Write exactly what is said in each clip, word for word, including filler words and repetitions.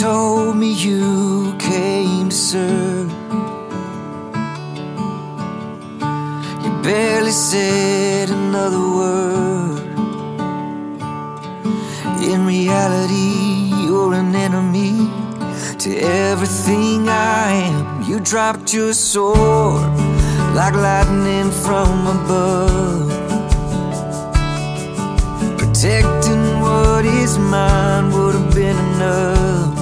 told me you came to serve. You barely said another word. In reality, you're an enemy to everything I am. You dropped your sword like lightning from above, protecting what is mine would have been enough.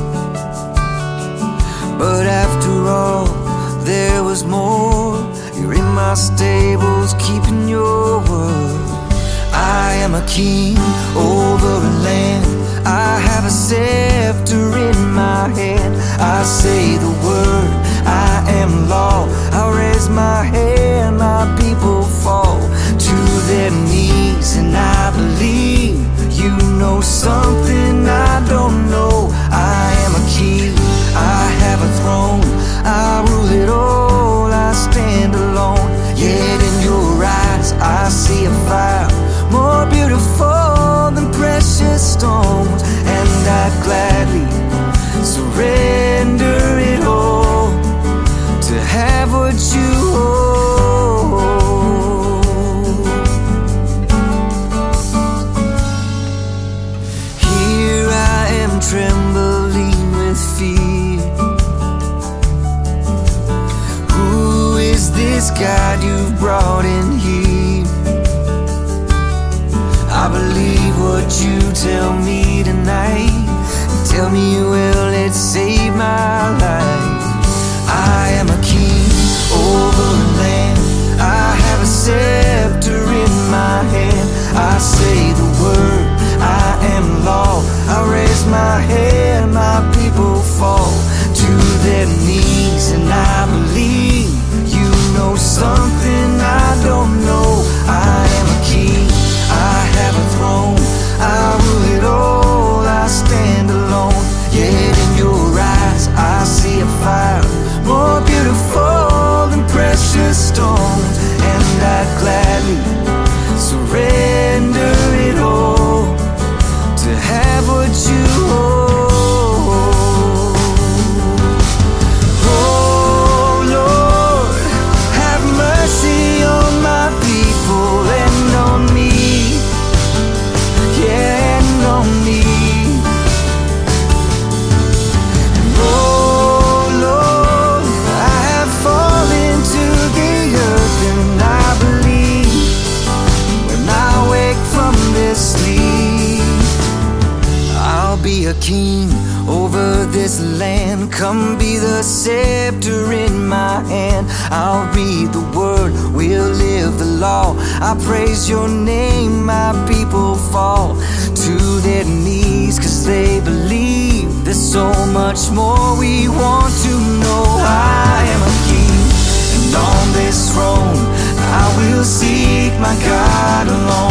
But after all, there was more. You're in my stables, keeping your word. I am a king over a land. I have a scepter in my hand. I say the word, I am law. I raise my hand, my people fall to their knees. And I believe you know something I don't know. I am a king, I have a throne, I rule it all, I stand alone. Yet in your eyes I see a fire more beautiful than precious stones. And I'd gladly surrender it all to have what you hold. Here I am trembling with fear. Who is this God you've brought in here? I believe what you tell me tonight. Tell me you will, it save my life. I am a king over a land. I have a scepter in my hand. I say the word, I am law. I raise my hand, my people fall to their knees. And I believe you know something I don't know. I am a king, I have a throne, I rule it all, I stand alone. Yet in your eyes I see a fire more beautiful than precious stones. And I'd gladly surrender it all to have what you hold. Oh Lord, have mercy on my people and on me. Yeah, and on me. And oh Lord, I have fallen to the earth. And I believe when I wake from this sleep, I'll be a king over this land. Come be the scepter in my hand. I'll read the word, we'll live the law. I praise your name, my people fall to their knees, cause they believe there's so much more we want to know. I am a king, and on this throne I will seek my God alone.